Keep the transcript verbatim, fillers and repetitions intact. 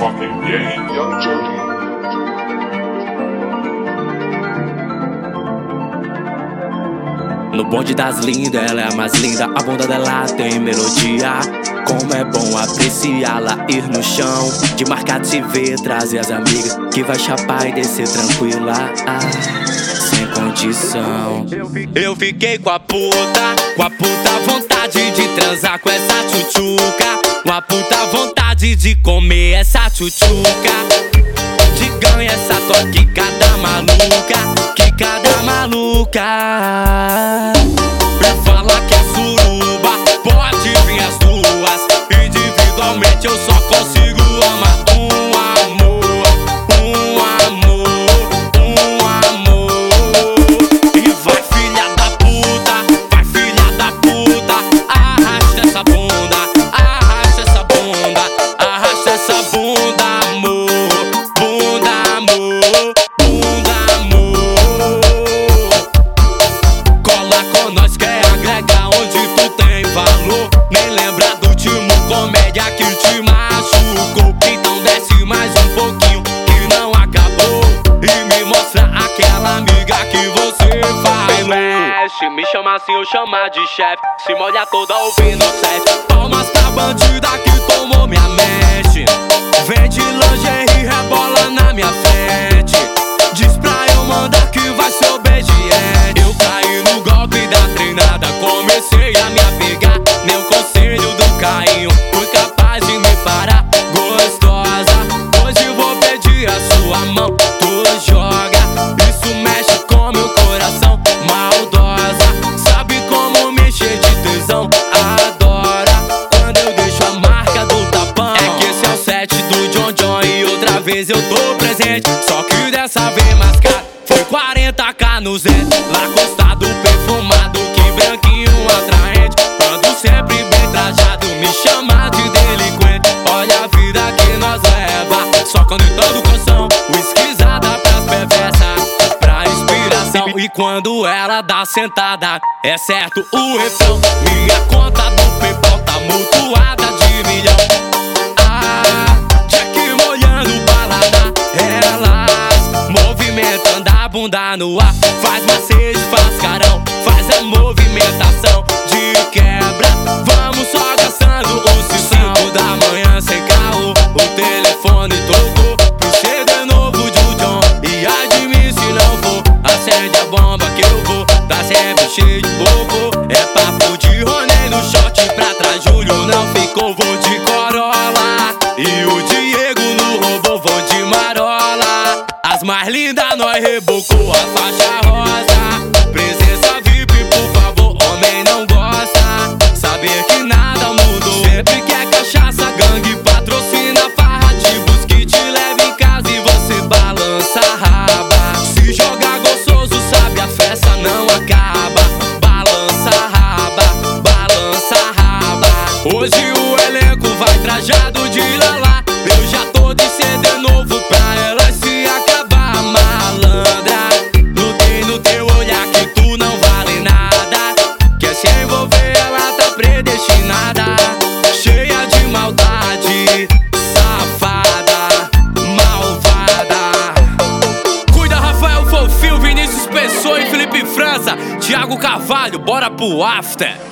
fucking game, Young Journey. No bonde das lindas, ela é a mais linda. A bunda dela tem melodia. Como é bom apreciá-la, ir no chão de marcar de se ver, trazer as amigas que vai chapar e descer tranquila, ah, sem condição. Eu fiquei com a puta, com a puta vontade de transar com essa tchutchuca, com a puta vontade de comer essa tchutchuca, de ganhar essa tua quicada maluca, quicada maluca. Pra falar que é suruba, pode vir as duas. Individualmente eu só consigo amar um amor, um amor, um amor. E vai filha da puta, vai filha da puta, arrasta essa bunda, arrasta essa bunda, arrasta essa bunda, amor, bunda, amor, bunda, amor. Cola com nós, quer agregar onde tu tem valor. Nem lembra do último comédia que te machucou. Então desce mais um pouquinho que não acabou e me mostra aquela amiga que você falou. Mexe, me chama assim, eu chamar de chefe. Se molha toda ouvindo o set. Palmas pra bandida que tomou minha mente. Vem de lingerie, rebola na minha frente. Diz pra eu mandar que vai ser obediente. Eu caí no golpe da treinada, comecei a me apegar. Nem o conselho do Cainho foi capaz de me parar. Gostosa, hoje vou pedir a sua mão. Tu joga, isso mexe com meu coração. Maldosa, sabe como me encher de tesão. Adora quando eu deixo a marca do tapão. É que esse é o set do John John e outra vez eu tô presente. Só que dessa vez mais caro, foi quarenta k no Zé. Lá costado, perfumado, que branquinho atraente. Ando sempre bem trajado, me chama de delinquente. Olha a vida que nós leva, só cantando canção. Whiskyzada pras perversas, pra inspiração. E quando ela dá sentada, é certo o refrão. Minha conta do PayPal tá mutuada de milhão. Ah, Jack molhando o paladar. Elas movimentando a bunda no ar. Faz macete, faz carão, faz a movimentação de quebra. Vamos só gastando o cinco da manhã sem carro. O telefone tocou pro C D novo de John. E ai de mim se não for, acende a bomba que eu vou. Tá sempre cheio de bobo. É papo de Ronei no shot pra trás. Júlio não ficou, vou de Corolla. E o Diego no robô, vou de Marola. As mais lindas nós rebocou a faixa rosa. Presença V I P, por favor, homem não gosta. Saber que nada mudou. Sempre quer cachaça, gangue, patrocina farra de bus que te leva em casa e você balança a raba. Se jogar gostoso, sabe a festa não acaba. Balança a raba, balança a raba. Hoje o elenco vai trajado de lalá. Eu já tô de C D novo pra elas se acabar. Malandra, notei no teu olhar que tu não vale nada. Quer se envolver, ela tá predestinada. Cheia de maldade, safada, malvada. Cuida, Rafael Fofinho, Vinícius Pessoa e Felipe França. Thiago Carvalho, bora pro after.